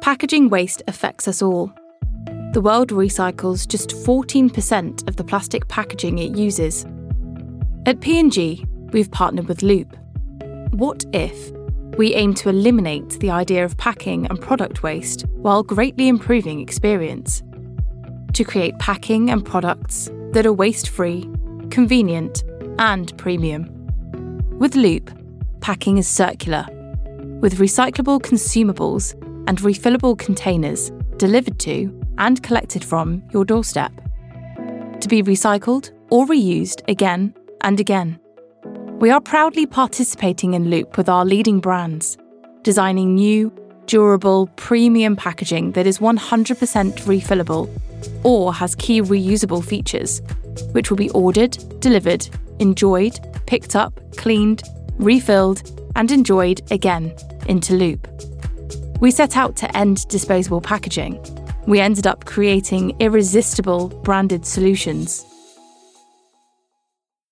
Packaging waste affects us all. The world recycles just 14% of the plastic packaging it uses. At P&G, we've partnered with Loop. What if we aim to eliminate the idea of packing and product waste while greatly improving experience? To create packing and products that are waste-free, convenient, and premium. With Loop, packing is circular, with recyclable consumables and refillable containers delivered to and collected from your doorstep, to be recycled or reused again and again. We are proudly participating in Loop with our leading brands, designing new, durable, premium packaging that is 100% refillable or has key reusable features, which will be ordered, delivered, enjoyed, picked up, cleaned, refilled, and enjoyed again into Loop. We set out to end disposable packaging. We ended up creating irresistible branded solutions